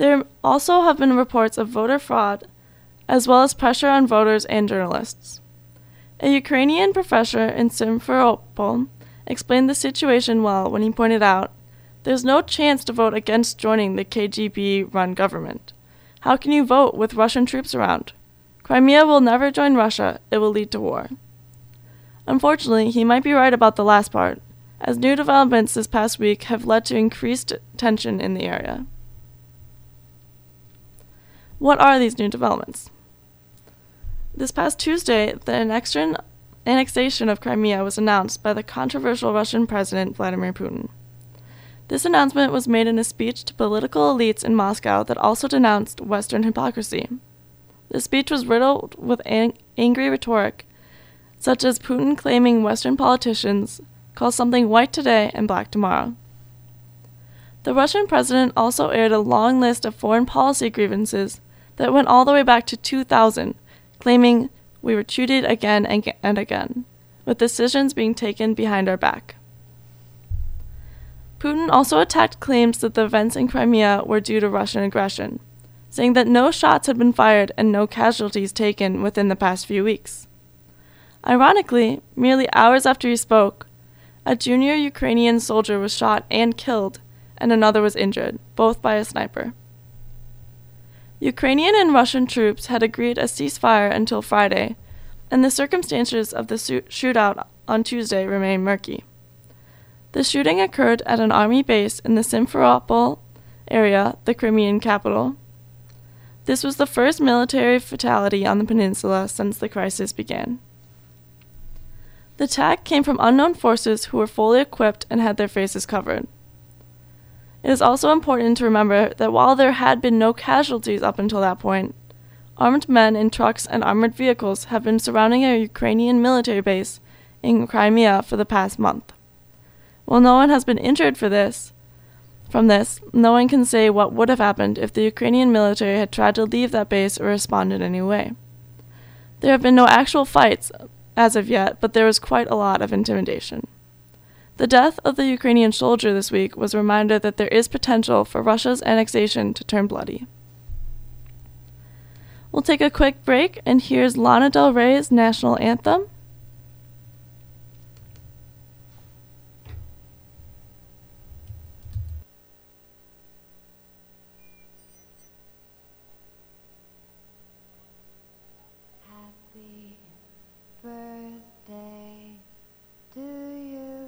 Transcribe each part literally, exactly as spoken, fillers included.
There also have been reports of voter fraud, as well as pressure on voters and journalists. A Ukrainian professor in Simferopol explained the situation well when he pointed out, "There's no chance to vote against joining the K G B-run government. How can you vote with Russian troops around? Crimea will never join Russia. It will lead to war." Unfortunately, he might be right about the last part, as new developments this past week have led to increased tension in the area. What are these new developments? This past Tuesday, the annexation of Crimea was announced by the controversial Russian President Vladimir Putin. This announcement was made in a speech to political elites in Moscow that also denounced Western hypocrisy. The speech was riddled with ang- angry rhetoric, such as Putin claiming Western politicians call something white today and black tomorrow. The Russian president also aired a long list of foreign policy grievances that went all the way back to two thousand, claiming we were cheated again and again, with decisions being taken behind our back. Putin also attacked claims that the events in Crimea were due to Russian aggression, saying that no shots had been fired and no casualties taken within the past few weeks. Ironically, merely hours after he spoke, a junior Ukrainian soldier was shot and killed, and another was injured, both by a sniper. Ukrainian and Russian troops had agreed a ceasefire until Friday, and the circumstances of the shootout on Tuesday remain murky. The shooting occurred at an army base in the Simferopol area, the Crimean capital. This was the first military fatality on the peninsula since the crisis began. The attack came from unknown forces who were fully equipped and had their faces covered. It is also important to remember that while there had been no casualties up until that point, armed men in trucks and armored vehicles have been surrounding a Ukrainian military base in Crimea for the past month. While no one has been injured for this, from this, no one can say what would have happened if the Ukrainian military had tried to leave that base or respond in any way. There have been no actual fights as of yet, but there was quite a lot of intimidation. The death of the Ukrainian soldier this week was a reminder that there is potential for Russia's annexation to turn bloody. We'll take a quick break, and here's Lana Del Rey's national anthem. Happy birthday to you.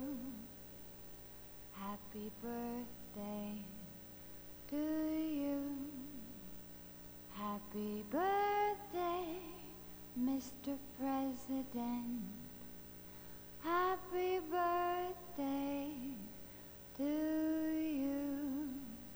Happy birthday to you. Happy birthday, Mister President. Happy birthday to you.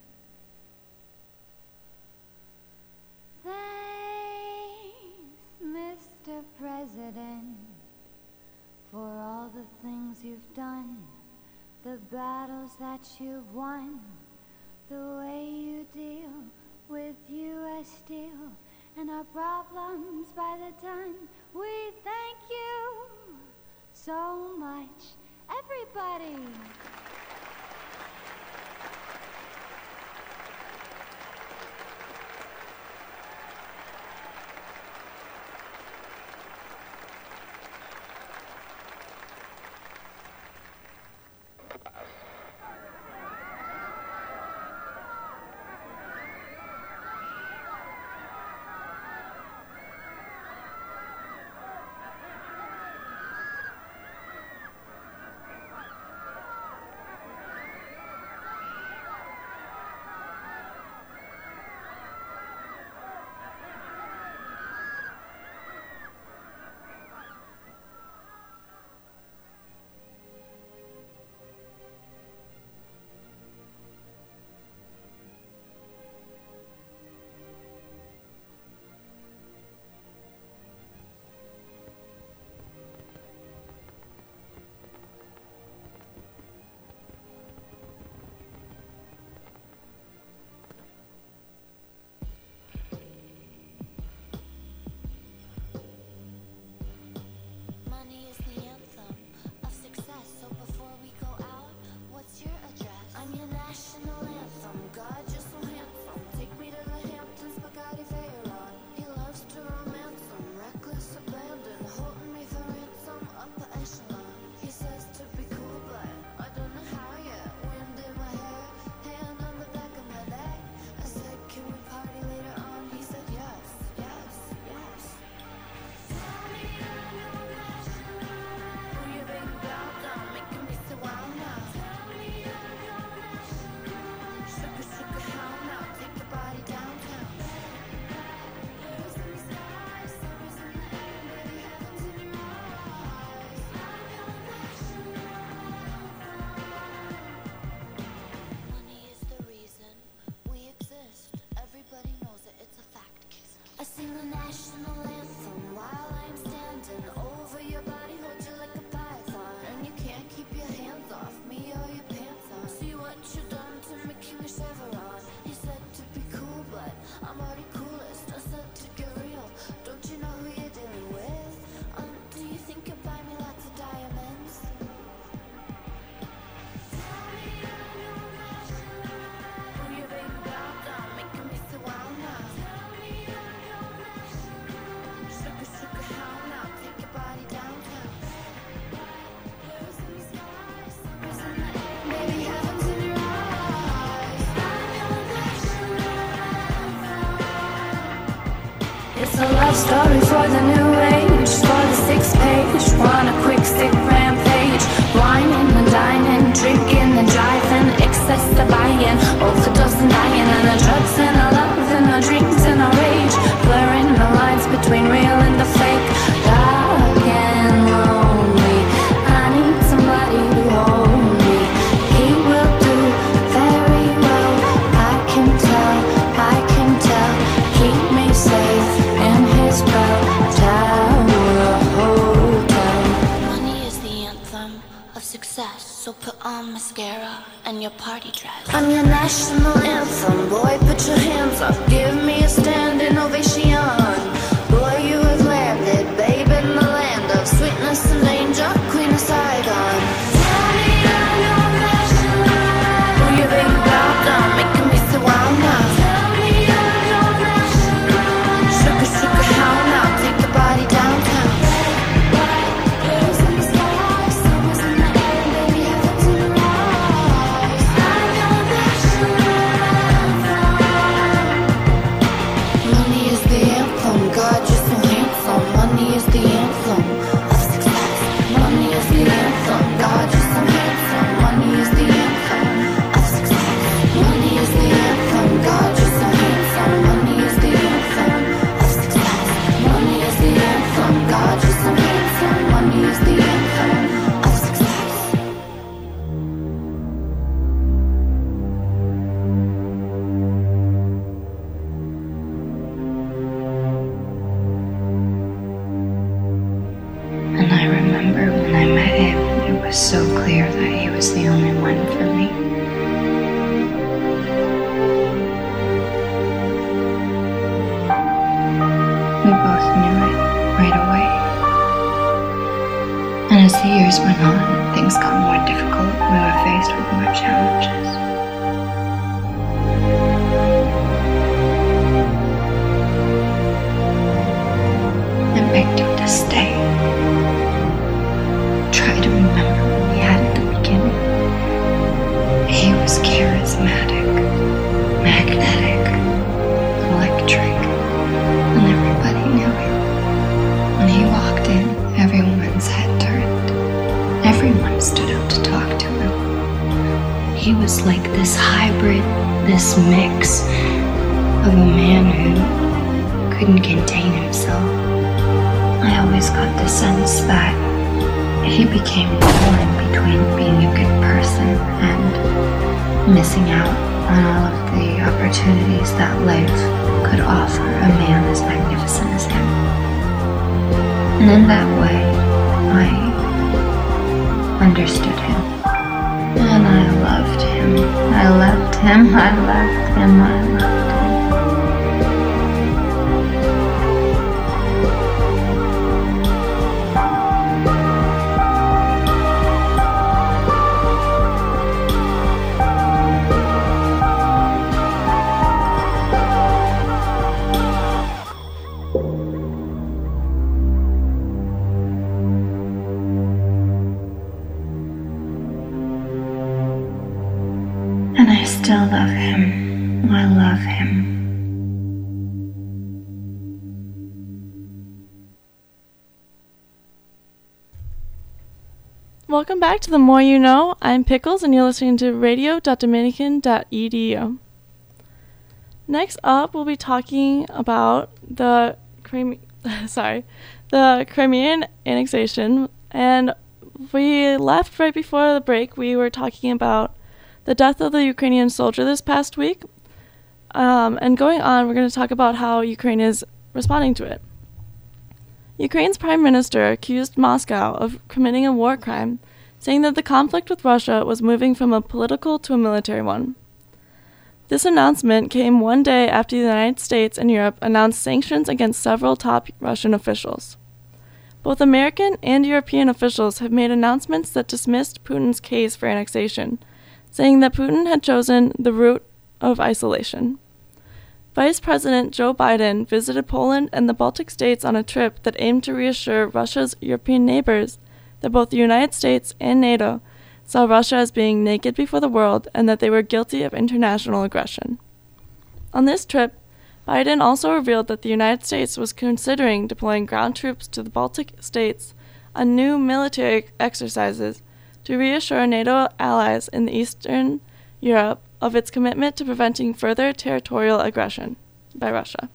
Thanks, Mister President, for all the things you've done, the battles that you've won, the way you deal with U S Steel and our problems by the ton. We thank you so much, everybody. Sing the national anthem while I'm standing over your body, hold you like a python. And you can't keep your hands off me or your pants on. See what you done to me, King of Chevron. You said to be cool, but I'm already coolest. I said to get real, don't you know who you're dealing with? Um, do you think you'll buy me lots of diamonds? Tell me I'm your national. Who you baby down, down, making me so wild now. Tell me I'm your national. Sugar, sugar, how now? Take your body downtown. Blues in the sky, summer's in the air, baby, heaven's in your eyes. I'm your national anthem. It's a love story for the new age, for the sixth page. Want a quick stick rampage, whining and dining, drinking and driving, excess to buying, overdose and dying, and the drugs and our love and our dreams and our rage, blurring the lines between real and the fake. Dark and lonely, I need somebody to hold me. He will do very well, I can tell, I can tell. Keep me safe in his bell tower hotel. Money is the anthem of success, so put on mascara and your party dress. I'm your national anthem, boy, put your hands up, give me a standing ovation. Boy, you have landed, babe, in the land of sweetness and danger, queen of Saigon. Tell me I'm your national. Who you baby bow down, making me so wild now. Tell me I'm your national. Sugar, sugar, how now? Take your body downtown. Blues in the sky, summer's in the air, baby, heaven's in your eyes. I'm your national anthem. Money is the anthem, God, you're so handsome. Money is the anthem of success. Money is the anthem, God, you're so handsome. Money is the anthem of success. Money is the anthem, God, you're so handsome. Money is the anthem of success. Money is the anthem, God, you're so handsome. Money is the anthem of success. And I remember when I met him, it was so clear that he was the only one for me. We both knew it right away. And as the years went on, things got more difficult. We were faced with more challenges. I begged him to stay. Try to remember what we had at the beginning. He was charismatic, magnetic, electric, and everybody knew it. When he walked in, everyone's head turned. Everyone stood up to talk to him. He was like this hybrid, this mix of a man who couldn't contain himself. I always got the sense that he became torn between being a good person and missing out on all of the opportunities that life could offer a man as magnificent as him. And in that way, I understood him. And I loved him. I loved him. I loved him. I loved him. And I still love him. I love him. Welcome back to The More You Know. I'm Pickles, and you're listening to radio dot dominican dot e d u. Next up, we'll be talking about the Crim- sorry, the Crimean annexation. And we left right before the break. We were talking about the death of the Ukrainian soldier this past week. Um, and going on, we're going to talk about how Ukraine is responding to it. Ukraine's prime minister accused Moscow of committing a war crime, saying that the conflict with Russia was moving from a political to a military one. This announcement came one day after the United States and Europe announced sanctions against several top Russian officials. Both American and European officials have made announcements that dismissed Putin's case for annexation, saying that Putin had chosen the route of isolation. Vice President Joe Biden visited Poland and the Baltic states on a trip that aimed to reassure Russia's European neighbors that both the United States and NATO saw Russia as being naked before the world and that they were guilty of international aggression. On this trip, Biden also revealed that the United States was considering deploying ground troops to the Baltic states on new military exercises to reassure NATO allies in Eastern Europe of its commitment to preventing further territorial aggression by Russia.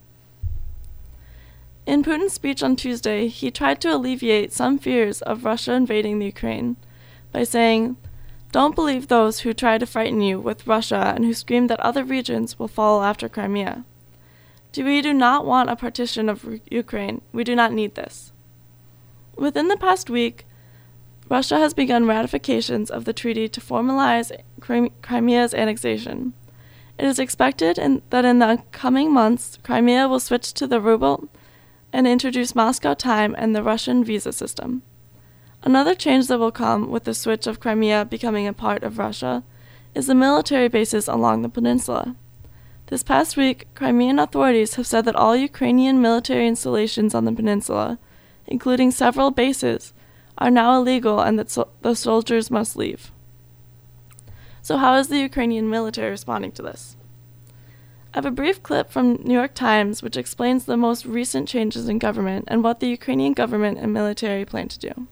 In Putin's speech on Tuesday, he tried to alleviate some fears of Russia invading the Ukraine by saying, "Don't believe those who try to frighten you with Russia and who scream that other regions will follow after Crimea. We do not want a partition of Ukraine. We do not need this." Within the past week, Russia has begun ratifications of the treaty to formalize Crimea's annexation. It is expected in, that in the coming months, Crimea will switch to the ruble and introduce Moscow time and the Russian visa system. Another change that will come with the switch of Crimea becoming a part of Russia is the military bases along the peninsula. This past week, Crimean authorities have said that all Ukrainian military installations on the peninsula, including several bases, are now illegal and that so- the soldiers must leave. So how is the Ukrainian military responding to this? I have a brief clip from New York Times which explains the most recent changes in government and what the Ukrainian government and military plan to do.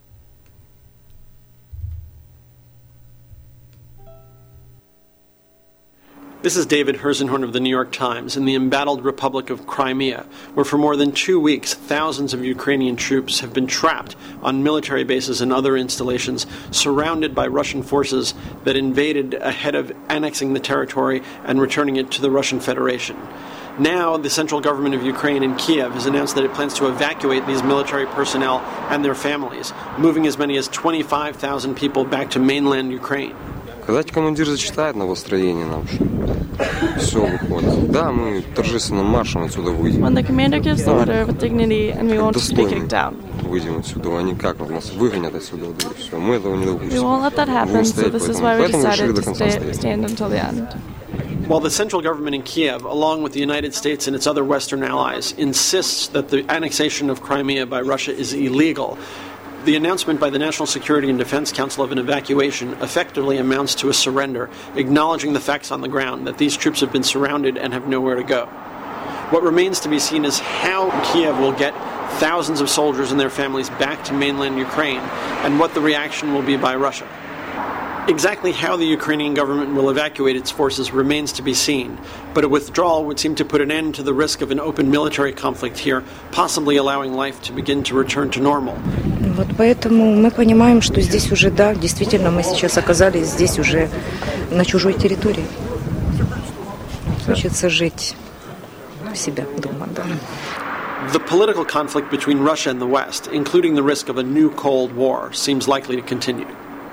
This is David Herzenhorn of the New York Times in the embattled Republic of Crimea, where for more than two weeks, thousands of Ukrainian troops have been trapped on military bases and other installations, surrounded by Russian forces that invaded ahead of annexing the territory and returning it to the Russian Federation. Now, the central government of Ukraine in Kiev has announced that it plans to evacuate these military personnel and their families, moving as many as twenty-five thousand people back to mainland Ukraine. Когда командир зачитает на построение нам, все выходит. Да, мы торжественным маршем отсюда выйдем. When the commander gives the order with dignity and we won't be kicked down. Выйдем отсюда, они как нас выгонят отсюда, все. Мы этого не допустим. We won't let that happen, so this is why we decided to stay, stand until the end. While the central government in Kiev, along with the United States and its other Western allies, insists that the annexation of Crimea by Russia is illegal, the announcement by the National Security and Defense Council of an evacuation effectively amounts to a surrender, acknowledging the facts on the ground that these troops have been surrounded and have nowhere to go. What remains to be seen is how Kiev will get thousands of soldiers and their families back to mainland Ukraine, and what the reaction will be by Russia. Exactly how the Ukrainian government will evacuate its forces remains to be seen, but a withdrawal would seem to put an end to the risk of an open military conflict here, possibly allowing life to begin to return to normal. Вот поэтому мы понимаем, что здесь уже, да, действительно, мы сейчас оказались здесь уже на чужой территории. Хочется жить у себя дома, да. The political conflict between Russia and the West, including the risk of a new Cold War, seems likely to continue.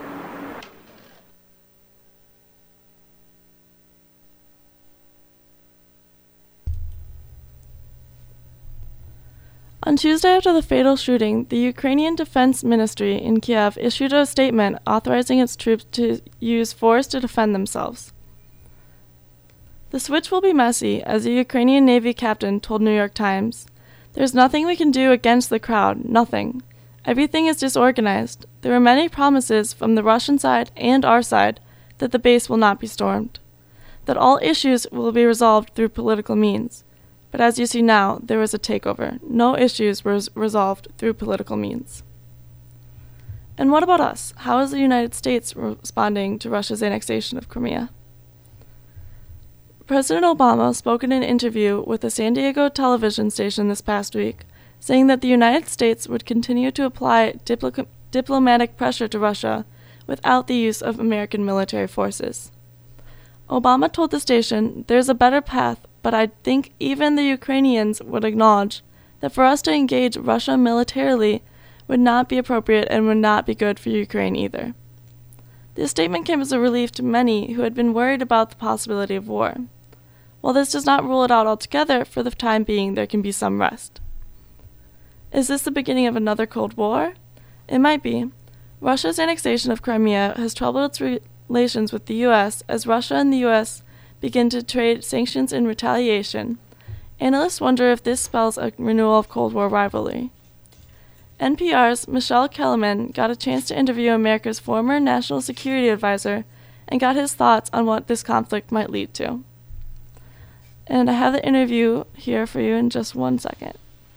On Tuesday after the fatal shooting, the Ukrainian Defense Ministry in Kiev issued a statement authorizing its troops to use force to defend themselves. The switch will be messy, as a Ukrainian Navy captain told New York Times. There's nothing we can do against the crowd, nothing. Everything is disorganized. There were many promises from the Russian side and our side that the base will not be stormed, that all issues will be resolved through political means. But as you see now, there was a takeover. No issues were resolved through political means. And what about us? How is the United States responding to Russia's annexation of Crimea? President Obama spoke in an interview with a San Diego television station this past week, saying that the United States would continue to apply dipl- diplomatic pressure to Russia without the use of American military forces. Obama told the station, "There's a better path, but I think even the Ukrainians would acknowledge that for us to engage Russia militarily would not be appropriate and would not be good for Ukraine either. This statement came as a relief to many who had been worried about the possibility of war. While this does not rule it out altogether, for the time being there can be some rest. Is this the beginning of another Cold War? It might be. Russia's annexation of Crimea has troubled its re- relations with the U S as Russia and the U S begin to trade sanctions in retaliation. Analysts wonder if this spells a renewal of Cold War rivalry. N P R's Michelle Kellerman got a chance to interview America's former national security advisor and got his thoughts on what this conflict might lead to. And I have the interview here for you in just one second.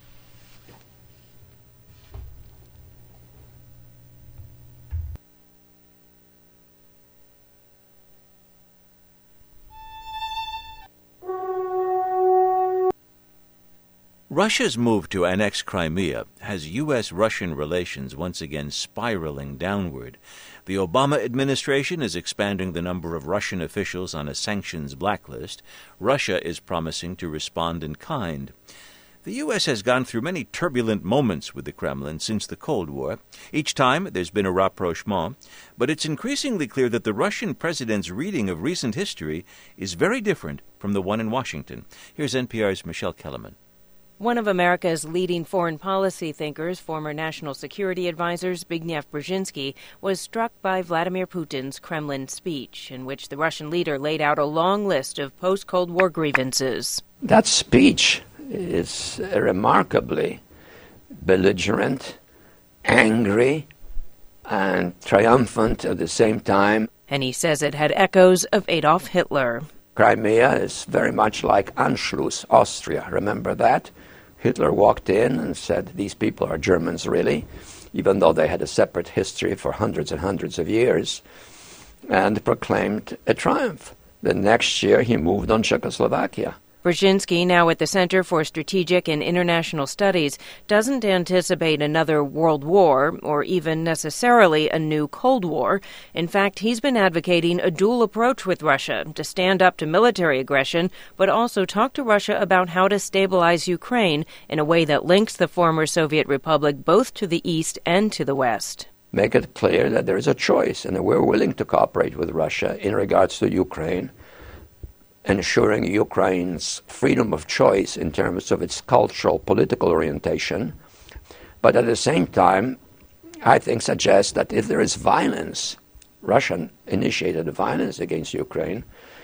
Russia's move to annex Crimea has U S Russian relations once again spiraling downward. The Obama administration is expanding the number of Russian officials on a sanctions blacklist. Russia is promising to respond in kind. The U S has gone through many turbulent moments with the Kremlin since the Cold War. Each time there's been a rapprochement, but it's increasingly clear that the Russian president's reading of recent history is very different from the one in Washington. Here's N P R's Michelle Kellerman. One of America's leading foreign policy thinkers, former national security advisor Zbigniew Brzezinski, was struck by Vladimir Putin's Kremlin speech, in which the Russian leader laid out a long list of post-Cold War grievances. That speech is remarkably belligerent, angry, and triumphant at the same time. And he says it had echoes of Adolf Hitler. Crimea is very much like Anschluss, Austria. Remember that? Hitler walked in and said, these people are Germans, really, even though they had a separate history for hundreds and hundreds of years, and proclaimed a triumph. The next year, he moved on Czechoslovakia. Brzezinski, now at the Center for Strategic and International Studies, doesn't anticipate another world war or even necessarily a new Cold War. In fact, he's been advocating a dual approach with Russia to stand up to military aggression, but also talk to Russia about how to stabilize Ukraine in a way that links the former Soviet republic both to the east and to the west. Make it clear that there is a choice and that we're willing to cooperate with Russia in regards to Ukraine, ensuring Ukraine's freedom of choice in terms of its cultural, political orientation. But at the same time, I think suggests that if there is violence, Russian-initiated violence against Ukraine,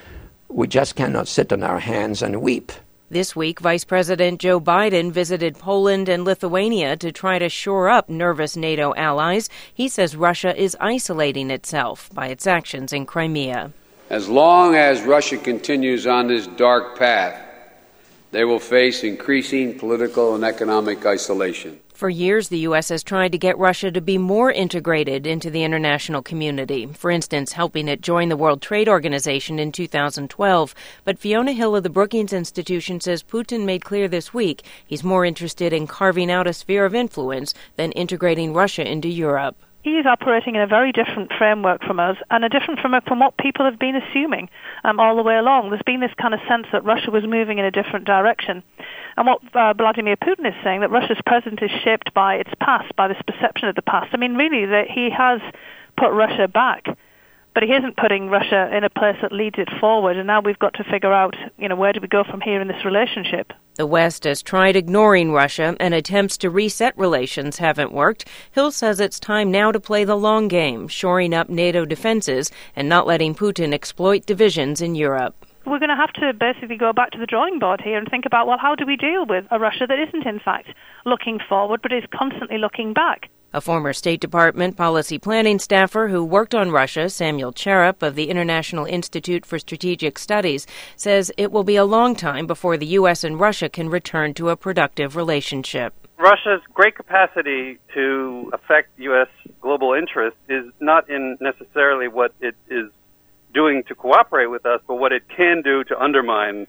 we just cannot sit on our hands and weep. This week, Vice President Joe Biden visited Poland and Lithuania to try to shore up nervous NATO allies. He says Russia is isolating itself by its actions in Crimea. As long as Russia continues on this dark path, they will face increasing political and economic isolation. For years, the U S has tried to get Russia to be more integrated into the international community, for instance, helping it join the World Trade Organization in two thousand twelve. But Fiona Hill of the Brookings Institution says Putin made clear this week he's more interested in carving out a sphere of influence than integrating Russia into Europe. He is operating in a very different framework from us, and a different framework from what people have been assuming um, all the way along. There's been this kind of sense that Russia was moving in a different direction. And what uh, Vladimir Putin is saying, that Russia's present is shaped by its past, by this perception of the past. I mean, really, that he has put Russia back, but he isn't putting Russia in a place that leads it forward. And now we've got to figure out, you know, where do we go from here in this relationship? The West has tried ignoring Russia, and attempts to reset relations haven't worked. Hill says it's time now to play the long game, shoring up NATO defenses and not letting Putin exploit divisions in Europe. We're going to have to basically go back to the drawing board here and think about, well, how do we deal with a Russia that isn't, in fact, looking forward, but is constantly looking back? A former State Department policy planning staffer who worked on Russia, Samuel Cherep of the International Institute for Strategic Studies, says it will be a long time before the U S and Russia can return to a productive relationship. Russia's great capacity to affect U S global interests is not in necessarily what it is doing to cooperate with us, but what it can do to undermine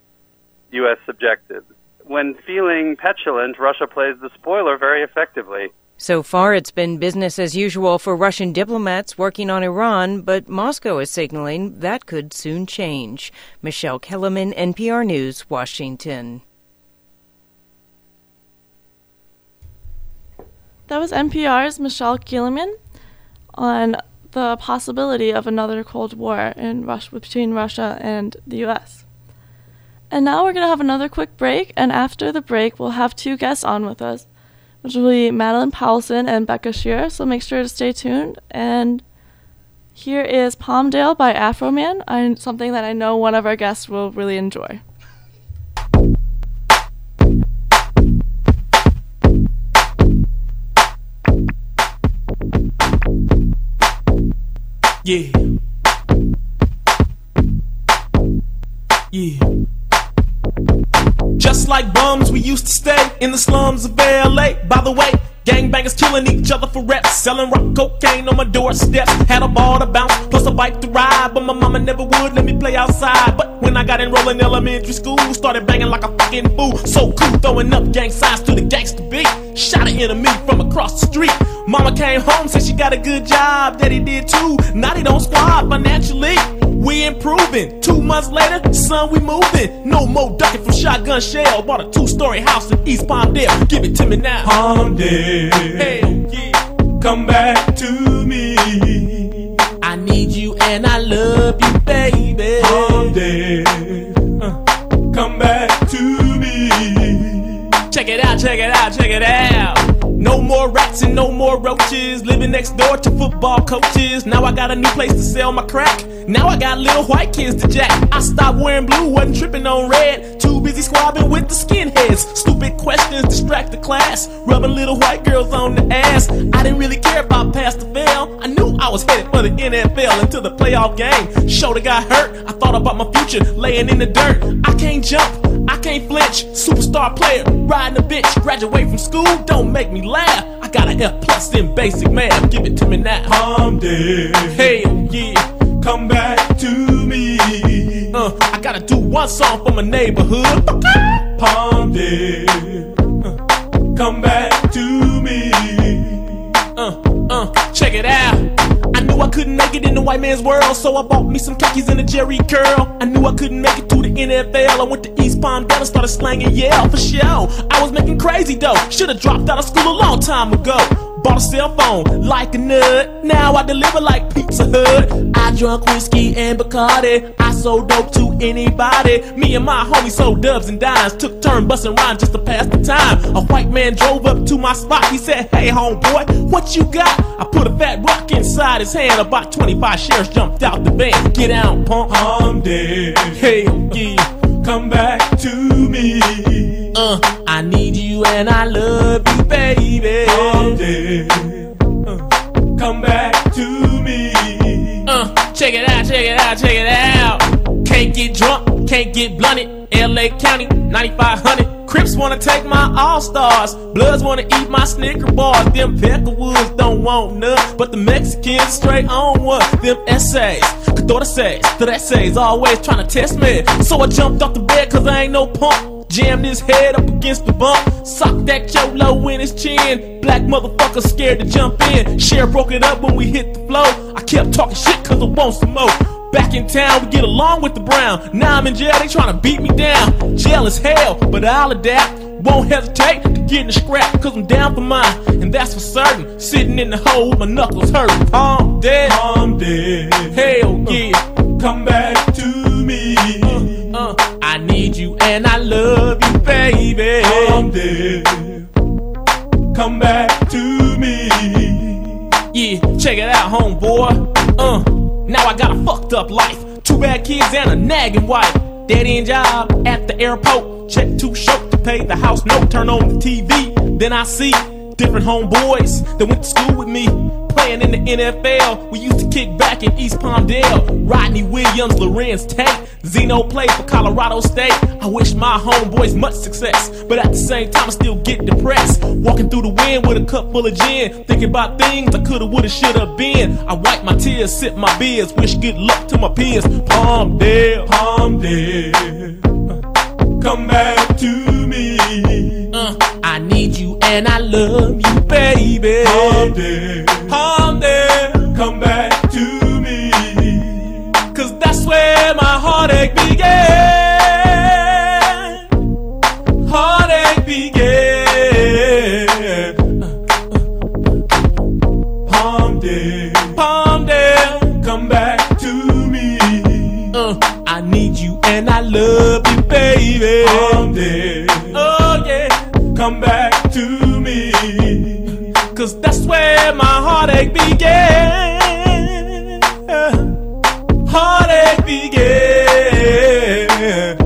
U S objectives. When feeling petulant, Russia plays the spoiler very effectively. So far, it's been business as usual for Russian diplomats working on Iran, but Moscow is signaling that could soon change. Michelle Kellerman, N P R News, Washington. That was N P R's Michelle Gieleman on the possibility of another Cold War in Russia, between Russia and the U S. And now we're going to have another quick break, and after the break, we'll have two guests on with us, which will be Madeline Powelson and Becca Shearer, so make sure to stay tuned. And here is Palmdale by Afroman, I, something that I know one of our guests will really enjoy. Yeah. Yeah. Just like bums, we used to stay in the slums of L A. By the way, gangbangers killing each other for reps, selling rock cocaine on my doorsteps. Had a ball to bounce, plus a bike to ride, but my mama never would let me play outside. But when I got enrolled in elementary school, started banging like a fucking fool. So cool, throwing up gang signs to the gangster beat. Shot an enemy from across the street. Mama came home, said she got a good job. Daddy did too, now they don't squad financially. We improving. Two months later, son, we moving. No more ducking from shotgun shell. Bought a two-story house in East Palmdale. Give it to me now. Palmdale, hell yeah, come back to me. I need you and I love you, baby. Palmdale, uh, come back to me. Check it out, check it out, check it out. No more rats and no more roaches. Living next door to football coaches. Now I got a new place to sell my crack. Now I got little white kids to jack. I stopped wearing blue, wasn't tripping on red. Too busy squabbing with the skinheads. Stupid questions distract the class. Rubbing little white girls on the ass. I didn't really care about pass or fail. I knew I was headed for the N F L until the playoff game. Shoulder got hurt. I thought about my future laying in the dirt. I can't jump, I can't flinch. Superstar player, riding a bitch. Graduate from school, don't make me laugh. I got an F plus in basic math. Give it to me now. Palmdale, hell yeah, come back to me. Uh, I gotta do one song for my neighborhood. Palmdale, uh, come back to me. Uh, uh, check it out. I knew I couldn't make it in the white man's world, so I bought me some khakis and a Jerry curl. I knew I couldn't make it to the N F L. I went to East Palmdale and started slanging Yale for show. I was making crazy dough. Should've dropped out of school a long time ago. Bought a cell phone like a nut. Now I deliver like Pizza Hut. I drunk whiskey and Bacardi. I sold dope to anybody. Me and my homies sold dubs and dimes. Took turn busting rhymes just to pass the time. A white man drove up to my spot. He said, hey homeboy, what you got? I put a fat rock inside his hand. About twenty-five shares jumped out the van. Get out, punk. I'm dead. Hell yeah, come back to me. Uh, I need you and I love you, baby. I'm dead. Uh, come back to me. Uh, check it out, check it out, check it out. Can't get drunk, can't get blunted. L A County, ninety-five hundred. Crips wanna take my all-stars. Bloods wanna eat my Snicker bars. Them Peckerwoods don't want none, but the Mexicans straight on one. Them essays, Cadorces, the essays always trying to test me. So I jumped off the bed cause I ain't no punk. Jammed his head up against the bump. Socked that cholo in his chin. Black motherfucker scared to jump in. Share broke it up when we hit the flow. I kept talking shit cause I want some more. Back in town, we get along with the Brown. Now I'm in jail, they tryna beat me down. Jail is hell, but I'll adapt. Won't hesitate to get in the scrap, cause I'm down for mine, and that's for certain. Sitting in the hole with my knuckles hurting. I'm dead, I'm dead. Hell yeah, come back to me. Uh, uh, I need you and I love you, baby. I'm dead. Come back to me. Yeah, check it out, homeboy. Uh. Now I got a fucked up life. Two bad kids and a nagging wife. Dead end job at the airport. Check too short to pay the house note. Turn on the T V. Then I see different homeboys that went to school with me. Playing in the N F L. We used to kick back in East Palmdale. Rodney Williams, Lorenz Tate. Zeno played for Colorado State. I wish my homeboys much success, but at the same time I still get depressed. Walking through the wind with a cup full of gin, thinking about things I coulda, woulda, shoulda been. I wipe my tears, sip my beers, wish good luck to my peers. Palmdale, Palmdale, uh, come back to me. Uh, I need you and I love you, baby. Palmdale, Palmdale, come back to me. Cause that's where my heartache began. Heartache began. baby. Palm Dale. Oh yeah, come back to me. Cause that's where my heartache began. Heartache began.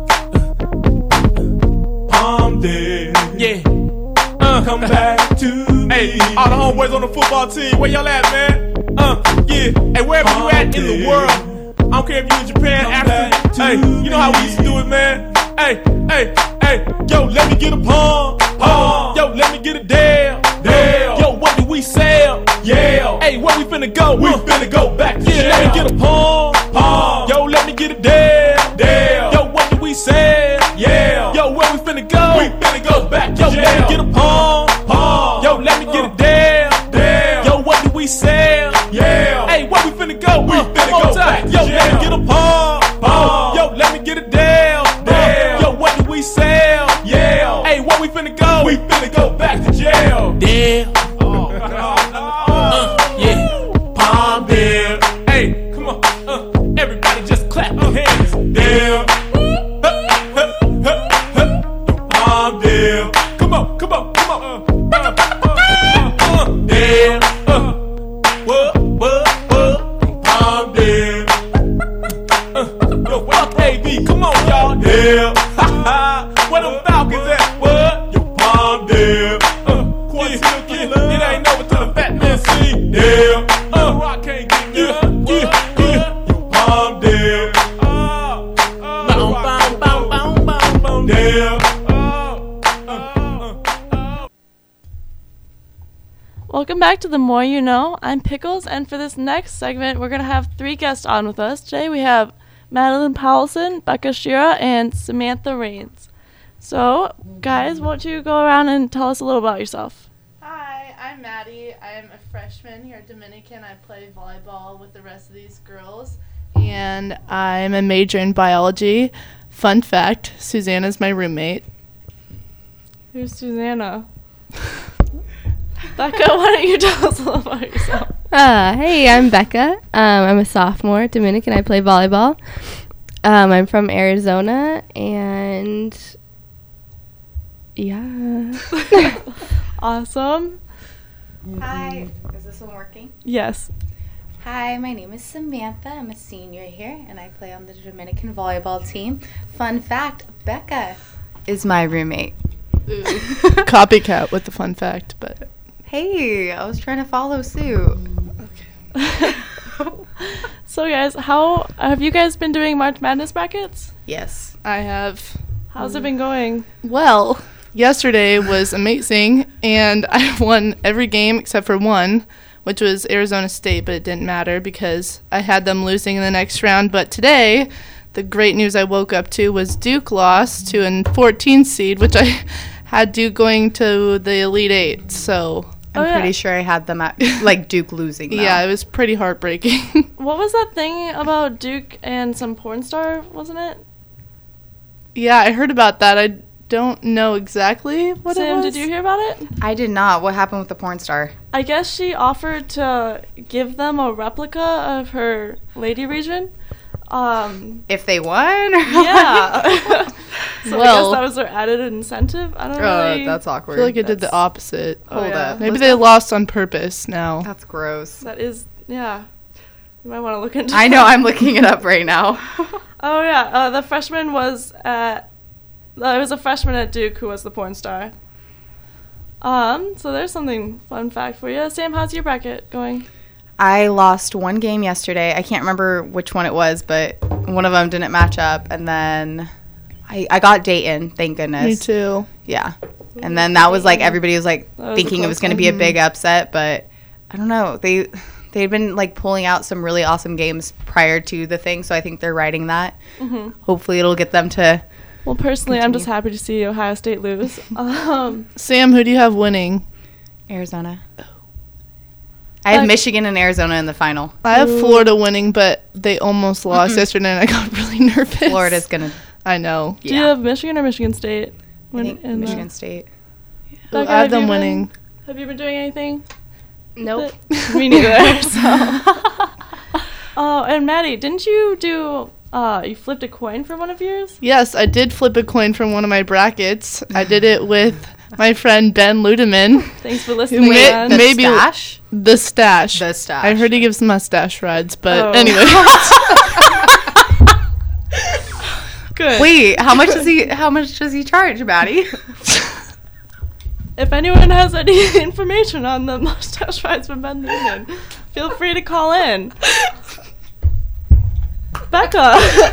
Palmdale. Yeah. Uh, come back to me. Hey, all the homeboys on the football team, where y'all at, man? Uh, yeah. Hey, wherever you at in the world, I don't care if you in Japan, Africa. Hey, you know how we used to do it, man. Hey, hey, hey. Yo, let me get a palm. Palm. Yo, let me get a Dale. Dale. Yo, what do we sell? Yeah. Hey, where we finna go? We uh, finna go back to yeah. Let me get a palm. Palm. Yo, let me get a Dale. Dale. Yo, what do we sell? Yeah. Yo, where we finna go? We finna go back to Yo, jail. Let me get a palm. Palm. Yo, let me get a Dale. Dale. Yo, what do we sell? Yeah. Hey, where we finna go? We uh, finna go back to Yo, jail. Let me get a palm. Palm. Yo, let me get a Dale. Dale. Yo, what do we sell? Yeah. Hey, where we finna go? We finna go back to jail. Dale. Oh, uh, yeah. Palmdale. Hey, come on. Uh, everybody just clap your hands. Dale. Palmdale. Come on, come on, come on. Uh, uh, uh, Dale. Uh, what, what, what? Palmdale. Uh, yo, fuck A B. Come on, y'all. Dale. Where the Falcons at? What? Yo, Palmdale. Uh, yeah, yeah. It ain't over till the fat man sing. Dale. Uh, I can't get you. Yeah, yeah, yeah. Yo, Palmdale. Uh, uh, bow, bow, bow, bow, bow, bow. Dale. Welcome back to The More You Know. I'm Pickles, and for this next segment, we're going to have three guests on with us. Today we have Madeline Powelson, Becca Shira, and Samantha Rains. So, guys, why don't you go around and tell us a little about yourself? Hi, I'm Maddie. I'm a freshman here at Dominican. I play volleyball with the rest of these girls. And I'm a major in biology. Fun fact, Susanna's my roommate. Who's Susanna? Becca, why don't you tell us a little about yourself? Uh, hey, I'm Becca. Um, I'm a sophomore at Dominican. I play volleyball. Um, I'm from Arizona, and yeah. Awesome. Hi. Is this one working? Yes. Hi, my name is Samantha. I'm a senior here, and I play on the Dominican volleyball team. Fun fact, Becca is my roommate. Copycat with the fun fact, but... Hey, I was trying to follow suit. Okay. So, guys, how have you guys been doing March Madness brackets? Yes, I have. How's it been going? Well, yesterday was amazing, and I won every game except for one, which was Arizona State, but it didn't matter because I had them losing in the next round. But today, the great news I woke up to was Duke lost to a fourteen seed, which I had Duke going to the Elite Eight, so... I'm oh, yeah. pretty sure I had them at, like, Duke losing, though. Yeah, it was pretty heartbreaking. What was that thing about Duke and some porn star, wasn't it? Yeah, I heard about that. I don't know exactly what Sam, it was. did you hear about it? I did not. What happened with the porn star? I guess she offered to give them a replica of her Lady Region. Um, if they won? Yeah. So well, I guess that was their added incentive. I don't uh, really... That's awkward. I feel like it that's, did the opposite. Hold oh, yeah. up. Maybe was they that? lost on purpose now. That's gross. That is, yeah. You might want to look into I know, I'm looking it up right now. Oh, yeah. Uh, the freshman was at... Uh, it was a freshman at Duke who was the porn star. Um, so there's something fun fact for you. Sam, how's your bracket going? I lost one game yesterday. I can't remember which one it was, but one of them didn't match up. And then I, I got Dayton, thank goodness. Me too. Yeah. And then that was like, everybody was like thinking it was going to be a big upset, but I don't know. They, they'd been like pulling out some really awesome games prior to the thing, so I think they're riding that. Mm-hmm. Hopefully it'll get them to... Well, personally, continue. I'm just happy to see Ohio State lose. um, Sam, who do you have winning? Arizona. I have uh, Michigan and Arizona in the final. I have Ooh. Florida winning, but they almost lost mm-hmm. yesterday, and I got really nervous. Florida's going to... I know. Do yeah. you have Michigan or Michigan State? I think Michigan the, State. Yeah. Ooh, I have them winning. Been, have you been doing anything? Nope. Me neither. So. Oh, and Maddie, didn't you do Uh, you flipped a coin for one of yours? Yes, I did flip a coin from one of my brackets. I did it with my friend Ben Ludeman. Thanks for listening, May- man. The maybe stash? The stash. The stash. I heard he gives mustache rides, but Oh. anyway. Good. Wait, how much does he? How much does he charge, Maddie? If anyone has any information on the mustache rides from Ben Ludeman, feel free to call in. Becca.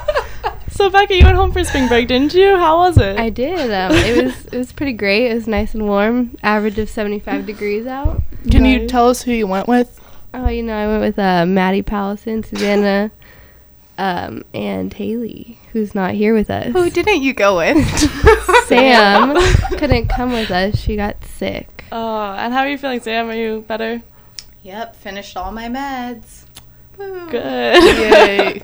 So Becca, you went home for spring break, didn't you? How was it? I did. Um, it was it was pretty great. It was nice and warm. Average of seventy-five degrees out. Can you tell us who you went with? Oh, you know, I went with uh, Maddie Pallison, Susanna, um, and Haley, who's not here with us. Who didn't you go with? Sam couldn't come with us. She got sick. Oh, and how are you feeling, Sam? Are you better? Yep, finished all my meds. Woo. Good. Yay.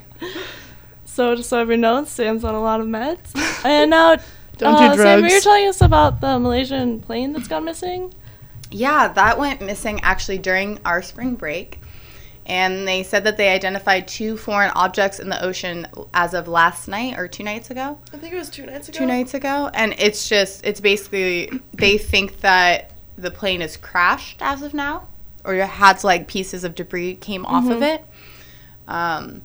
So just so everyone knows, Sam's on a lot of meds. And now, Don't uh, do Sam, you were drugs. telling us about the Malaysian plane that's gone missing? Yeah, that went missing actually during our spring break. And they said that they identified two foreign objects in the ocean as of last night or two nights ago. I think it was two nights ago. Two nights ago. And it's just, it's basically, they think that the plane is crashed as of now, or it has like pieces of debris came off of Mhm. it. Um,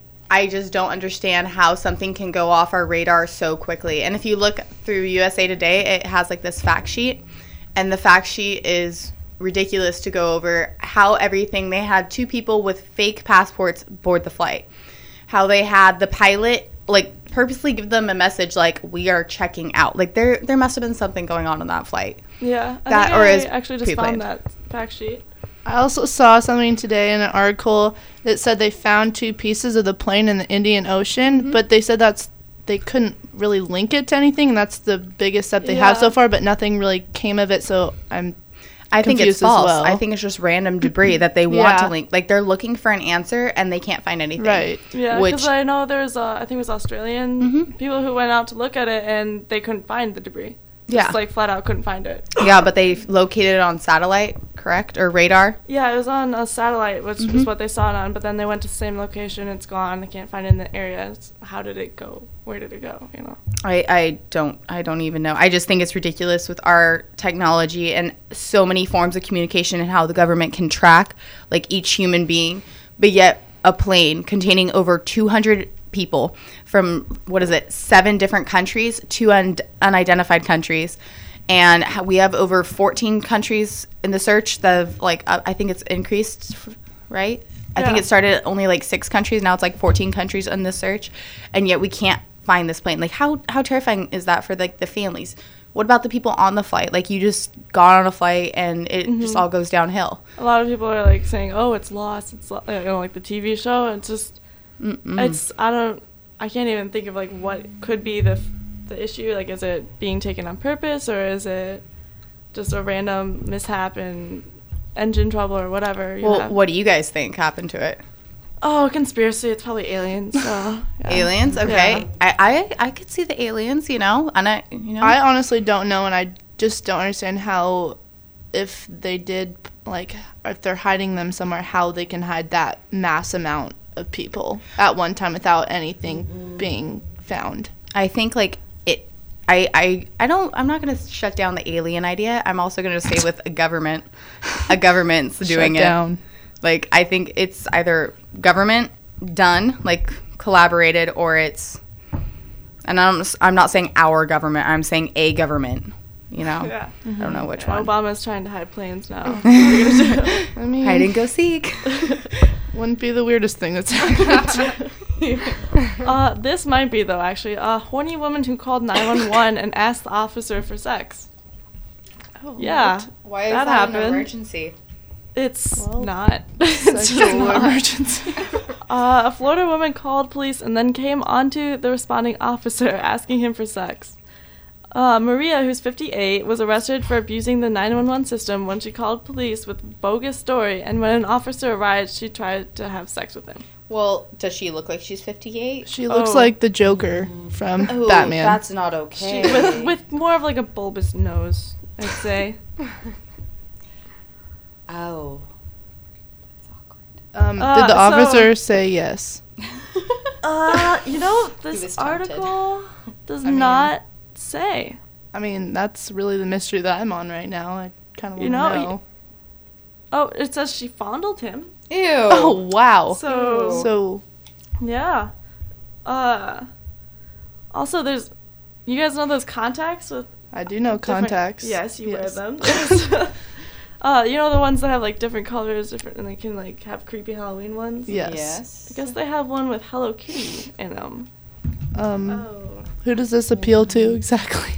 I just don't understand how something can go off our radar so quickly. And if you look through U S A Today, it has like this fact sheet. And the fact sheet is ridiculous to go over how everything, they had two people with fake passports board the flight. How they had the pilot like purposely give them a message like, we are checking out. Like there there must have been something going on on that flight. Yeah. I That think or I is actually just pre-planned. found that fact sheet. I also saw something today in an article that said they found two pieces of the plane in the Indian Ocean, Mm-hmm. but they said that's they couldn't really link it to anything, and that's the biggest step they have Yeah. so far, but nothing really came of it, so I'm I think it's confused as false. well. I think it's just random debris that they want to Yeah. link. Like they're looking for an answer and they can't find anything. Right. Yeah, Which because I know there's, uh, I think it was Australian Mm-hmm. people who went out to look at it and they couldn't find the debris. Yeah. Just like flat out couldn't find it. yeah, but they located it on satellite, correct? Or radar? Yeah, it was on a satellite, which Mm-hmm. is what they saw it on, but then they went to the same location, it's gone, they can't find it in the area. It's, how did it go? Where did it go? You know? I, I don't I don't even know. I just think it's ridiculous with our technology and so many forms of communication and how the government can track like each human being, but yet a plane containing over two hundred people from what is it, seven different countries, two un- unidentified countries, and ha- we have over fourteen countries in the search that have like uh, I think it's increased, right? I think Yeah. it started at only like six countries. Now it's like fourteen countries in this search, and yet we can't find this plane. Like how how terrifying is that for like the families? What about the people on the flight? Like you just got on a flight and it just Mhm. all goes downhill. A lot of people are like saying, "Oh, it's lost." It's lo-, you know, like the T V show. It's just, Mm-mm. it's I don't, I can't even think of like what could be the the issue. Like, is it being taken on purpose or is it just a random mishap and engine trouble or whatever? You Well, have? what do you guys think happened to it? Oh, conspiracy. It's probably aliens. So, yeah. Aliens, okay. Yeah. I, I I could see the aliens, you know, and I you know I honestly don't know, and I just don't understand how, if they did, like, if they're hiding them somewhere, how they can hide that mass amount of people at one time without anything being found. I think like it. I, I, I don't. I'm not gonna shut down the alien idea. I'm also gonna stay with a government. A government's doing Shut it. down. Like I think it's either government done, like collaborated, or it's. And I'm s- I'm not saying our government. I'm saying a government. You know. Yeah. I don't know which Yeah, one. Obama's trying to hide planes now. What are you gonna do? I mean, Hide and go seek. wouldn't be the weirdest thing that's happened. uh, this might be though. Actually, a horny woman who called nine one one and asked the officer for sex. Oh, Yeah, what? Why is that that, an happened. emergency? It's Well, not. It's just Sexual not. emergency. Uh, a Florida woman called police and then came onto the responding officer asking him for sex. Uh, Maria, who's fifty-eight, was arrested for abusing the nine one one system when she called police with a bogus story, and when an officer arrived, she tried to have sex with him. Well, does she look like she's fifty-eight? She looks Oh. like the Joker from Oh, Batman. that's not She, okay. with, with more of like a bulbous nose, I'd say. Oh. Um, Uh, did the so- officer say yes? Uh, you know, this was tempted. article does I mean- not say. I mean, that's really the mystery that I'm on right now. I kind of want You to know, know. y- Oh, it says she fondled him. Ew. Oh, wow. So, So, yeah. Uh, also, there's, you guys know those contacts with I do know different- contacts. Yes, you Yes. wear them. uh, you know the ones that have like different colors, different, and they can like have creepy Halloween ones. Yes. Yes. I guess they have one with Hello Kitty in them. Um, Oh. who does this appeal to exactly?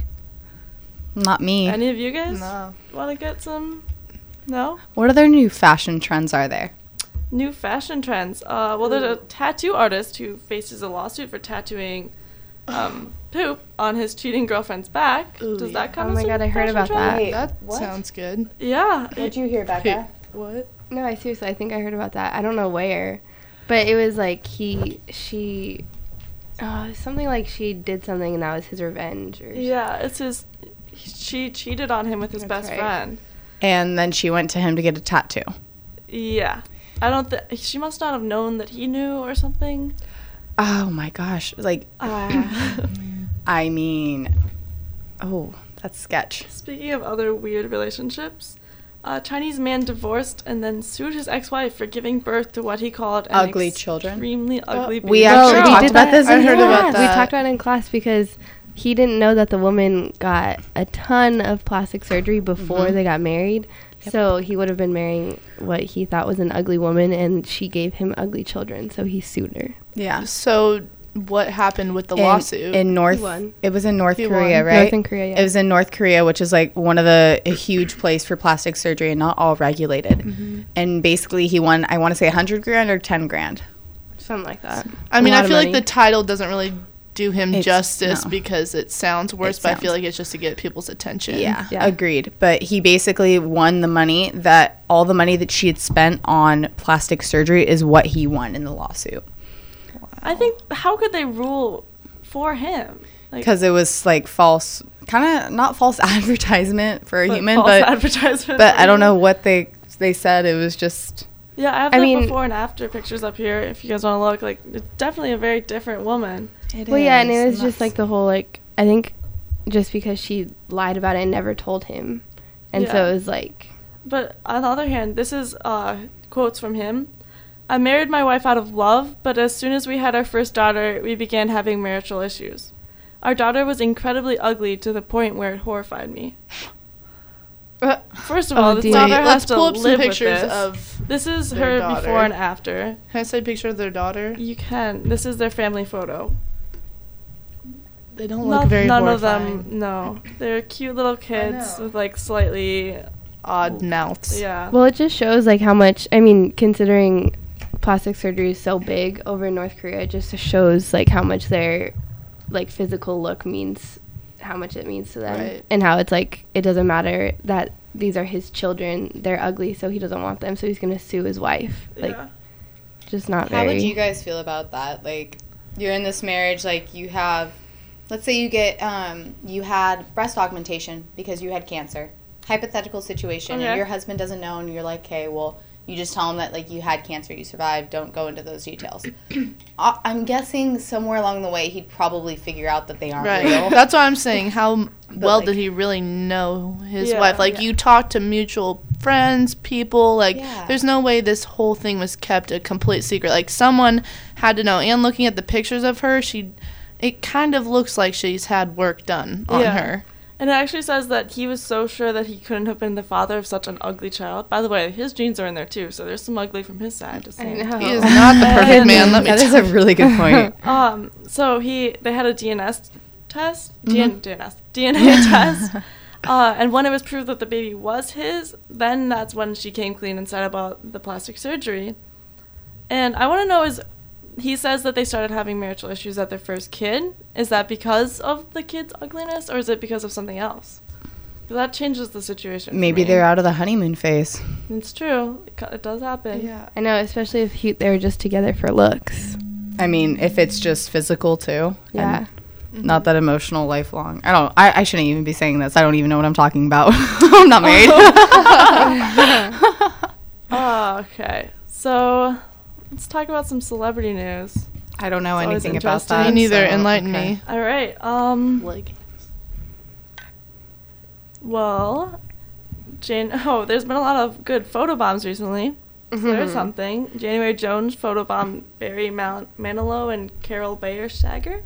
Not me. Any of you guys No. want to get some? No. What other new fashion trends are there? New fashion trends. Uh, well, there's a tattoo artist who faces a lawsuit for tattooing um, poop on his cheating girlfriend's back. Ooh, Does yeah. that count Oh as my a God, I heard fashion about trend? that. Wait, That what? sounds good. Yeah. What'd you hear, Becca? What? No, I seriously, I think I heard about that. I don't know where, but it was like he, she, uh, something like she did something and that was his revenge. Or Yeah, it's his. She cheated on him with his That's best right. friend. And then she went to him to get a tattoo. Yeah. I don't think. She must not have known that he knew or something. Oh my gosh. Like, Uh, I mean, oh, that's sketch. Speaking of other weird relationships, a Chinese man divorced and then sued his ex-wife for giving birth to what he called an Ugly children. extremely ugly baby we actually girl. talked did about that? this I in heard class. about We that. talked about it in class because he didn't know that the woman got a ton of plastic surgery before Mhm. they got married. So he would have been marrying what he thought was an ugly woman, and she gave him ugly children, so he sued her. Yeah. So, what happened with the in, lawsuit? in North, He won. it was in North He Korea, won. right? Northern Korea, yeah. It was in North Korea, which is like one of the a huge place for plastic surgery and not all regulated. Mm-hmm. And basically, he won. I want to say a hundred grand or ten grand. Something like that. I mean, A lot I of feel like money. the title doesn't really do him It's- justice no. because it sounds worse, It but I feel sounds- like it's just to get people's attention. Yeah, Yeah. agreed. But he basically won the money that all the money that she had spent on plastic surgery is what he won in the lawsuit I think, how could they rule for him? Like, because it was like false, kind of not false advertisement for a but human, false but advertisement but for I don't him. know what they they said. It was just Yeah, I have I the mean- before and after pictures up here. If you guys want to look, like it's definitely a very different woman. it Well, yeah, and it is, was just that's- like the whole, like, I think just because she lied about it and never told him. And so Yeah. it was like, But on the other hand, this is uh, quotes from him. I married my wife out of love, but as soon as we had our first daughter, we began having marital issues. Our daughter was incredibly ugly to the point where it horrified me. First of Oh, all, this dear. daughter Wait, has let's to pull up some live with pictures this. of This is their her daughter. before and after. Can I say a picture of their daughter? You can. This is their family photo. They don't Not- look very none horrifying. of them. No, they're cute little kids know. with like slightly Odd mouths. yeah. well, it just shows, like, how much, I mean, considering plastic surgery is so big over in North Korea, it just shows, like, how much their, like, physical look means, how much it means to them. Right. And how it's, like, it doesn't matter that these are his children, they're ugly, so he doesn't want them, so he's going to sue his wife. Like, yeah. just not How very... would you guys feel about that? Like, you're in this marriage, like, you have, let's say you get, um, you had breast augmentation because you had cancer. Hypothetical situation, Okay. and your husband doesn't know, and you're like, okay, well, you just tell him that, like, you had cancer, you survived, don't go into those details. I- I'm guessing somewhere along the way, he'd probably figure out that they aren't Right. real. That's what I'm saying. How m- well like- did he really know his Yeah. wife? Like, Yeah. you talk to mutual friends, people. Like, Yeah. there's no way this whole thing was kept a complete secret. Like, someone had to know. And looking at the pictures of her, she, it kind of looks like she's had work done on Yeah. her. And it actually says that he was so sure that he couldn't have been the father of such an ugly child. By the way, his genes are in there too, so there's some ugly from his side. Just I saying. know. He is not the perfect And- man. Let me That is tell a you. really good point. Um, so he they had a D N A test, Mm-hmm. D N- D N A D N A test, uh, and when it was proved that the baby was his, then that's when she came clean and said about the plastic surgery. And I want to know is, he says that they started having marital issues at their first kid. Is that because of the kid's ugliness, or is it because of something else? 'Cause that changes the situation. for Maybe me. they're out of the honeymoon phase. It's true. It, co- it does happen. Yeah. I know, especially if he, they were just together for looks. I mean, if it's just physical too. Yeah. and Not that emotional, lifelong. I don't. I, I shouldn't even be saying this. I don't even know what I'm talking about. I'm not married. Oh, okay. So let's talk about some celebrity news. I don't know It's always anything about interesting. that. Me neither. so, Enlighten okay. me. All right. Um. Like. Well, Jane. Oh, there's been a lot of good photobombs recently. So there's Mhm. something. January Jones photobombed Barry Man- Manilow and Carol Bayer Sager.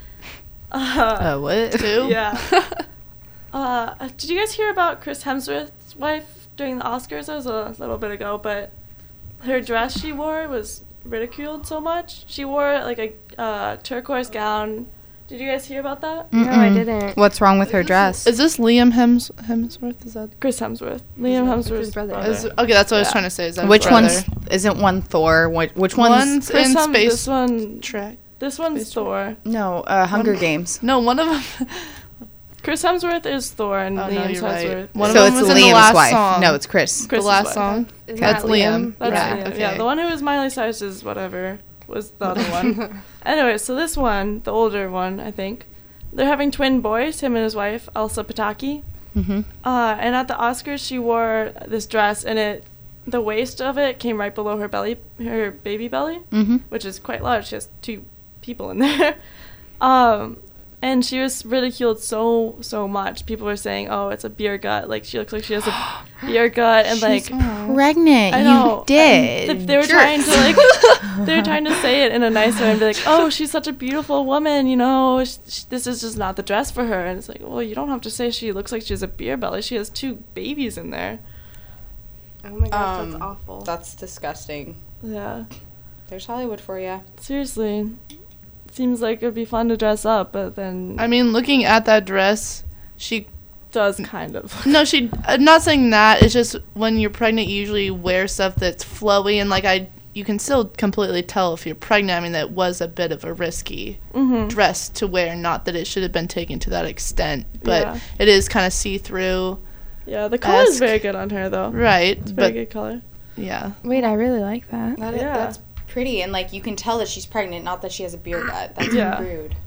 Uh, Uh, what? Who? Yeah. uh, did you guys hear about Chris Hemsworth's wife during the Oscars? That was a little bit ago, but her dress she wore was ridiculed so much. She wore like a uh, turquoise gown. Did you guys hear about that? No, I Mm-mm. didn't. What's wrong with her dress? Is this Liam Hems- Hemsworth? Is that Chris Hemsworth. Liam His Hemsworth's brother. brother. is, okay? That's what I was Yeah. trying to say. Is that Which his brother? one's isn't one Thor? Which, which one's, One's Chris in Hem- space This one. track? This one's Space Thor. no uh, Hunger One- Games? No, one of them. Chris Hemsworth is Thor, and Oh, no, Liam you're right. Hemsworth. One of so them it's was in the Liam's last wife. song. No, it's Chris. The Chris's last wife. song. Isn't That's that Liam. That's Yeah. Liam. Okay. Yeah, the one who was Miley Cyrus's whatever was the other one. Anyway, so this one, the older one, I think, they're having twin boys, him and his wife, Elsa Pataki. Mm-hmm. Uh, and at the Oscars, she wore this dress, and it, the waist of it came right below her belly, her baby belly, Mm-hmm. which is quite large. She has two people in there. um, and she was ridiculed so so much. People were saying, "Oh, it's a beer gut. Like she looks like she has a beer gut," and like. Pregnant. I know. You did. And th- they were Jerks. trying to like, they were trying to say it in a nice way and be like, "Oh, she's such a beautiful woman, you know. Sh- sh- this is just not the dress for her." And it's like, well, you don't have to say she looks like she has a beer belly. She has two babies in there. Oh my gosh, Um, that's awful. That's disgusting. Yeah, There's Hollywood for you. seriously. Seems like it would be fun to dress up, but then I mean, looking at that dress, she does kind of. no, she. I'm not saying that. It's just when you're pregnant, you usually wear stuff that's flowy and like I. You can still completely tell if you're pregnant. I mean, that was a bit of a risky Mhm. dress to wear. Not that it should have been taken to that extent, but Yeah. it is kind of see through. Yeah, the color is Esque. very good on her though. Right, It's a very but good color. yeah. Wait, I really like that. That is, Yeah. That's pretty, and like you can tell that she's pregnant, not that she has a beer gut. That's Yeah. rude.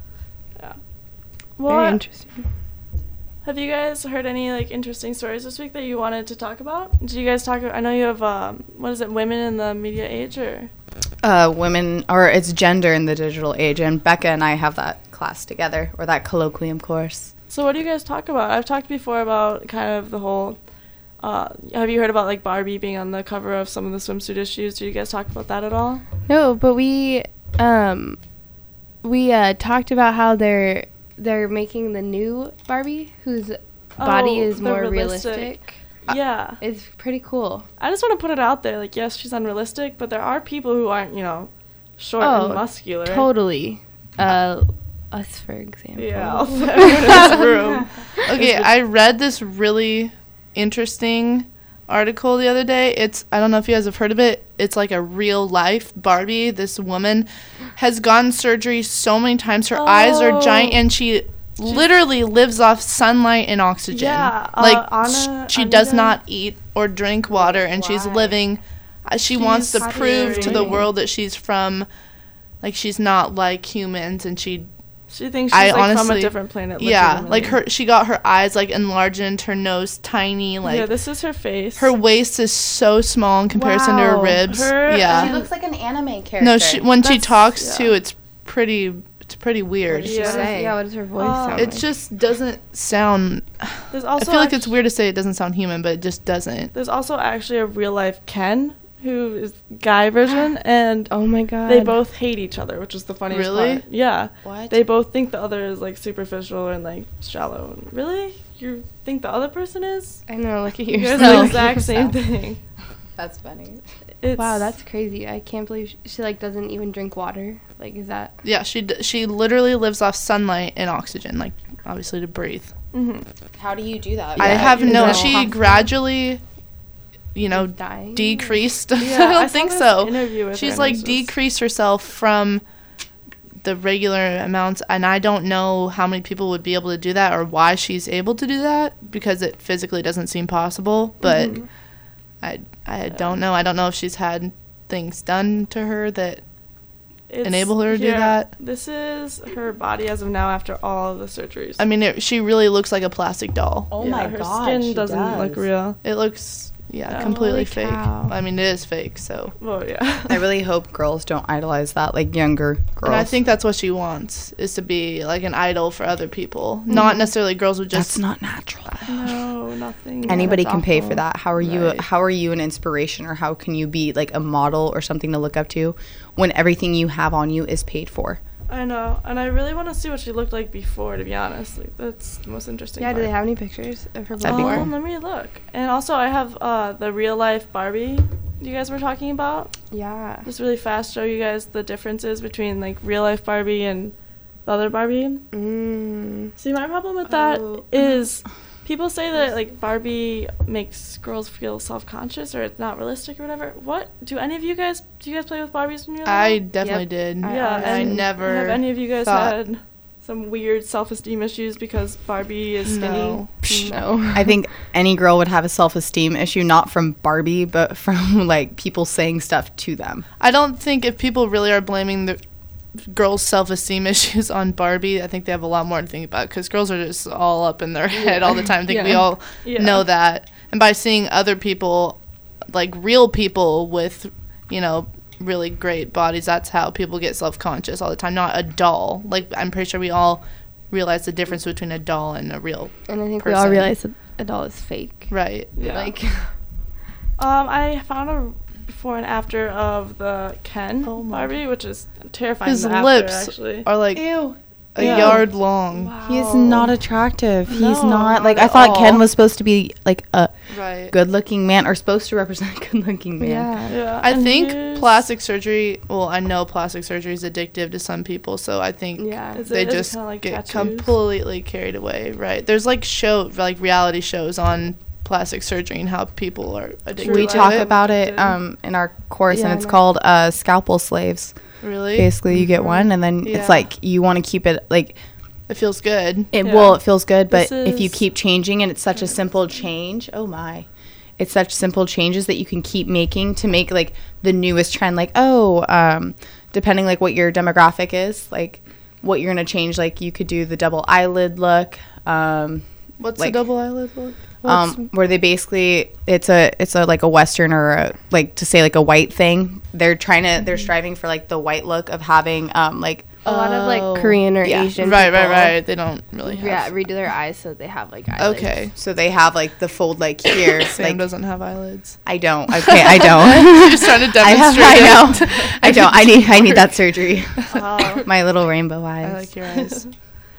Well, Very interesting. have you guys heard any like interesting stories this week that you wanted to talk about? Did you guys talk? I know you have um, what is it, women in the media age, or Uh, women, or it's gender in the digital age, and Becca and I have that class together, or that colloquium course. so what do you guys talk about? I've talked before about kind of the whole. Uh, have you heard about like Barbie being on the cover of some of the swimsuit issues? Did you guys talk about that at all? No, but we um we uh talked about how they're they're making the new Barbie whose body Oh, is the more realistic. realistic. Yeah, It's pretty cool. I just want to put it out there. Like, yes, she's unrealistic, but there are people who aren't, you know, short Oh, and muscular. Totally. Uh us for example. Yeah, I'll put everyone in this room. Okay, I read this really interesting article the other day. It's I don't know if you guys have heard of it. It's like a real life Barbie. This woman has gotten surgery so many times. Her eyes are giant, and she literally lives off sunlight and oxygen. Yeah, uh, like Anna- sh- she does Anita- not eat or drink water, and she's Why? living. Uh, she wants to She's prove to the scary. world that she's from, like she's not like humans, and she She thinks she's I like from honestly- a different planet. yeah, like legitimately. her, she got her eyes like enlarged, her nose tiny, like yeah, this is her face. her waist is so small in comparison to her Wow. ribs. Her- yeah, She looks like an anime character. no, she, when she That's- talks yeah. too, it's pretty, it's pretty weird. What does she Yeah. say? Yeah, what does her voice Uh, sound It like? just doesn't sound. There's I also feel like it's actu- weird to say it doesn't sound human, but it just doesn't. There's also actually a real life Ken who is guy version, and Oh my god. they both hate each other, which is the funniest Really? part. Yeah. What? They both think the other is like superficial and like shallow. Really? You think the other person is? I know, look at You guys yourself. are the exact same thing. That's funny. It's, Wow, that's crazy. I can't believe she, she like doesn't even drink water. Like is that Yeah, she d- she literally lives off sunlight and oxygen, like obviously to breathe. hmm How do you do that? I Yeah, have is no. that She possible? gradually, you know, dying? decreased. Yeah, I I don't saw think this so. interview with her She's and like it's just- decreased herself from the regular amounts, and I don't know how many people would be able to do that or why she's able to do that because it physically doesn't seem possible. But Mhm. I I don't know. I don't know if she's had things done to her that It's- enable her to do here, that. This is her body as of now after all of the surgeries. I mean, it, she really looks like a plastic doll. Oh Yeah, my her god. skin she doesn't does. look real. It looks Yeah, Yeah. completely Holy fake. cow. I mean, it is fake, so. Oh, yeah. I really hope girls don't idolize that, like younger girls. And I think that's what she wants, is to be like an idol for other people. Not necessarily girls would just. That's not natural. No, nothing. Anybody That's can pay awful. for that. How are you? Right. How are you an inspiration, or how can you be like a model or something to look up to when everything you have on you is paid for? I know, and I really want to see what she looked like before, to be honest. Like, that's the most interesting Yeah, part. do they have any pictures of her That'd be before? cool. Let me look. And also, I have uh, the real-life Barbie you guys were talking about. Yeah. Just really fast show you guys the differences between, like, real-life Barbie and the other Barbie. Mm. See, my problem with that Oh. is people say that, like, Barbie makes girls feel self-conscious or it's not realistic or whatever. What? Do any of you guys, do you guys play with Barbies when you were I little? definitely Yep. did. I Yeah, I and never. Have any of you guys thought- had some weird self-esteem issues because Barbie is skinny? No. No. I think any girl would have a self-esteem issue, not from Barbie, but from like people saying stuff to them. I don't think if people really are blaming the girls' self-esteem issues on Barbie, I think they have a lot more to think about, because girls are just all up in their head all the time. I think we Yeah. all Yeah. know that. And by seeing other people, like real people with, you know, really great bodies, that's how people get self-conscious all the time, not a doll. Like, I'm pretty sure we all realize the difference between a doll and a real And I think we person. all realize that a doll is fake. Right. Yeah. Like, Um, I found a before and after of the Ken Oh my Barbie, which is terrifying. His the after, lips actually. are like Ew. a Yeah. yard long. Wow. He is not attractive. He's No, not not like I at thought all. Ken was supposed to be like a Right. good-looking man, or supposed to represent a good-looking man. yeah. Yeah, I and think here's- plastic surgery, well, I know plastic surgery is addictive to some people, so I think Yeah. Is they it- is it just kinda like get tattoos? completely carried away, right? There's like show, like reality shows on plastic surgery and how people are addicted We to talk it. about it Addicted. um, in our course, Yeah, and I it's know. called uh, scalpel slaves. Really? Basically, you get one, and then Yeah. it's like you want to keep it like It feels good. it. Yeah. Well, it feels good, but This if you is- keep changing, and it's such a simple change. Oh my. It's such simple changes that you can keep making to make like the newest trend. Like, oh, um, depending like what your demographic is, like what you're gonna change. Like you could do the double eyelid look. Um, What's like, the double eyelid look? What's- um, where they basically it's a it's a like a Western or a, like to say like a white thing. They're trying to they're striving for like the white look of having um like A lot of Oh. like Korean or Yeah. Asian right, right, people, right. They don't really have. Yeah, redo their eyes so they have like eyelids. Okay. so they have like the fold like here. Sam like doesn't have eyelids. I don't. Okay, I don't. Just trying to I have. demonstrate. I know. I don't. I need. I need that surgery. Wow. My little rainbow eyes. I like your eyes.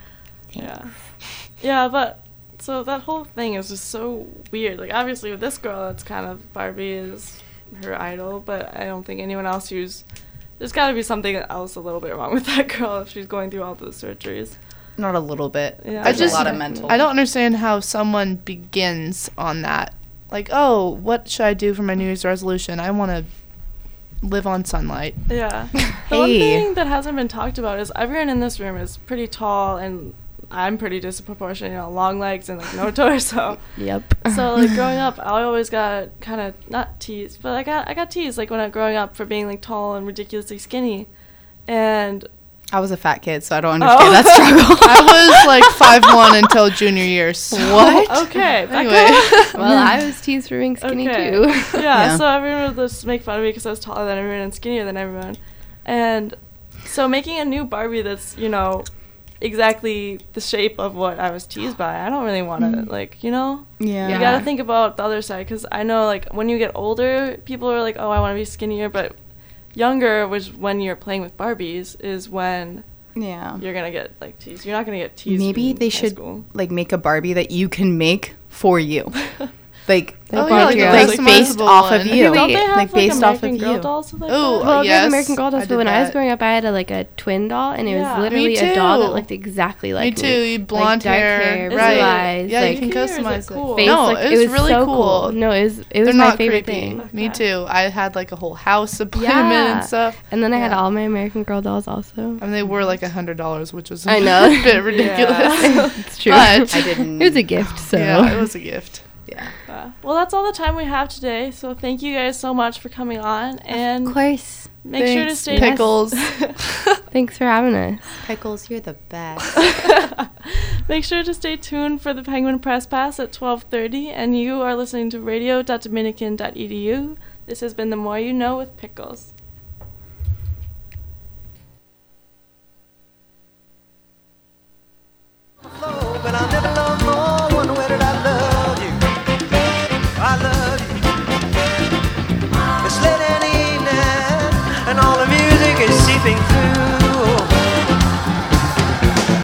Yeah. Yeah, but so that whole thing is just so weird. Like, obviously with this girl, it's kind of Barbie is her idol, but I don't think anyone else who's there's got to be something else a little bit wrong with that girl if she's going through all those surgeries. Not a little bit. Yeah. There's I just- a lot of mental. I don't understand how someone begins on that. Like, oh, what should I do for my New Year's resolution? I want to live on sunlight. Yeah. The one Hey. thing that hasn't been talked about is everyone in this room is pretty tall, and I'm pretty disproportionate, you know, long legs and like no torso. Yep. So like growing up, I always got kind of not teased, but I got I got teased like when I growing up for being like tall and ridiculously skinny, and I was a fat kid, so I don't understand Oh. that struggle. I was like five one until junior year. So. What? okay, back Anyway. up. Well, I was teased for being skinny Okay. too. yeah, Yeah. so everyone would just make fun of me because I was taller than everyone and skinnier than everyone, and so making a new Barbie that's you know exactly the shape of what I was teased by, I don't really want to like you know. Yeah. You gotta think about the other side, because I know, like, when you get older, people are like, oh, I want to be skinnier, but younger, which when you're playing with Barbies, is when Yeah. you're gonna get, like, teased. You're not gonna get teased Maybe in they high should school. like make a Barbie that you can make for you. Like Oh, Like yeah, like Barbie a girls. like based customizable off one. of you. Don't they have, like like, based off American of Girl you. dolls like Ooh, that? Well, we have yes, American Girl I dolls, did but when I was that. growing up, I had a, like a twin doll, and it Yeah. was literally Me a doll that too. looked exactly like Me me. too. You blonde like, dark hair, hair, blue right? eyes, Yeah, like, you can Here, is it customize it. cool? face. No, like, it it was was really so cool. No, it was it was They're my not favorite creepy. thing. Me Okay. too. I had like a whole house to play them in Yeah. and stuff. And then I had Yeah. all my American Girl dolls also. I mean, they were like a hundred dollars, which was I know. a bit ridiculous. It's true. But I didn't. It was a gift, so yeah, it was a gift. Yeah. Uh, well, that's all the time we have today, so thank you guys so much for coming on, and Of course. Make Thanks, sure to stay Pickles. Thanks for having us. Pickles, you're the best. Make sure to stay tuned for the Penguin Press Pass at twelve thirty, and you are listening to radio dot dominican dot e d u. This has been The More You Know with Pickles.